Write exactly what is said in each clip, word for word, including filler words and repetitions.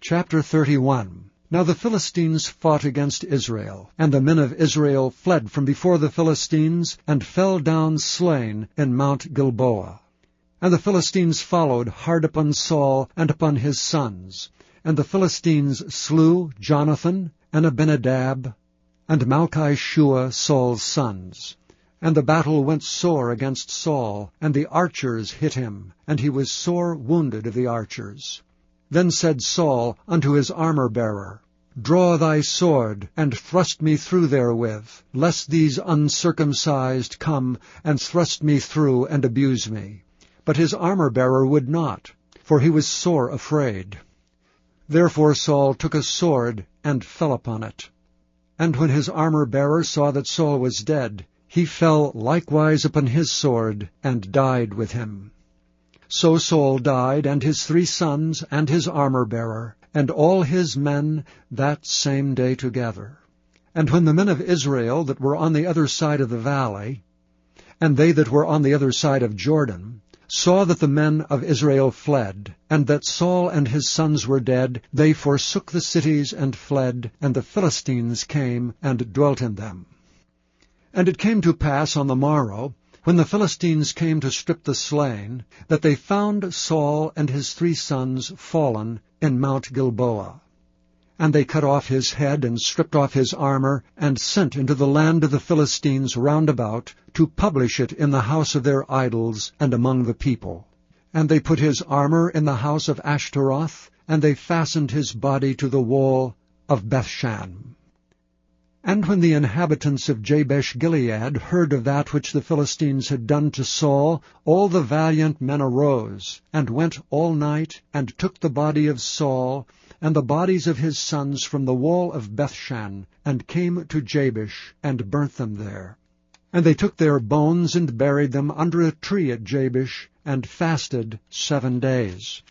Chapter thirty-one. Now the Philistines fought against Israel, and the men of Israel fled from before the Philistines, and fell down slain in Mount Gilboa. And the Philistines followed hard upon Saul and upon his sons. And the Philistines slew Jonathan, and Abinadab, and Malchi-Shua, Saul's sons. And the battle went sore against Saul, and the archers hit him, and he was sore wounded of the archers. Then said Saul unto his armor-bearer, Draw thy sword, and thrust me through therewith, lest these uncircumcised come and thrust me through and abuse me. But his armor-bearer would not, for he was sore afraid. Therefore Saul took a sword, and fell upon it. And when his armor-bearer saw that Saul was dead, he fell likewise upon his sword, and died with him. So Saul died, and his three sons, and his armor-bearer, and all his men that same day together. And when the men of Israel that were on the other side of the valley, and they that were on the other side of Jordan, saw that the men of Israel fled, and that Saul and his sons were dead, they forsook the cities and fled, and the Philistines came and dwelt in them. And it came to pass on the morrow, when the Philistines came to strip the slain, that they found Saul and his three sons fallen in Mount Gilboa. And they cut off his head, and stripped off his armor, and sent into the land of the Philistines round about, to publish it in the house of their idols, and among the people. And they put his armor in the house of Ashtaroth, and they fastened his body to the wall of Bethshan. And when the inhabitants of Jabesh-Gilead heard of that which the Philistines had done to Saul, all the valiant men arose, and went all night, and took the body of Saul, and the bodies of his sons from the wall of Bethshan, and came to Jabesh, and burnt them there. And they took their bones, and buried them under a tree at Jabesh, and fasted seven days.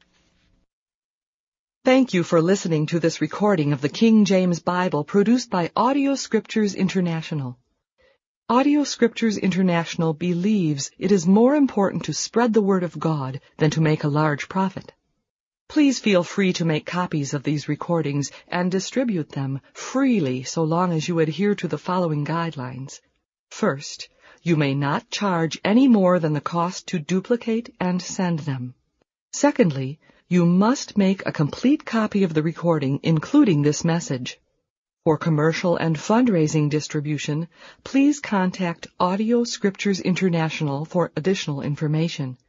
Thank you for listening to this recording of the King James Bible produced by Audio Scriptures International. Audio Scriptures International believes it is more important to spread the Word of God than to make a large profit. Please feel free to make copies of these recordings and distribute them freely so long as you adhere to the following guidelines. First, you may not charge any more than the cost to duplicate and send them. Secondly, you must make a complete copy of the recording, including this message. For commercial and fundraising distribution, please contact Audio Scriptures International for additional information.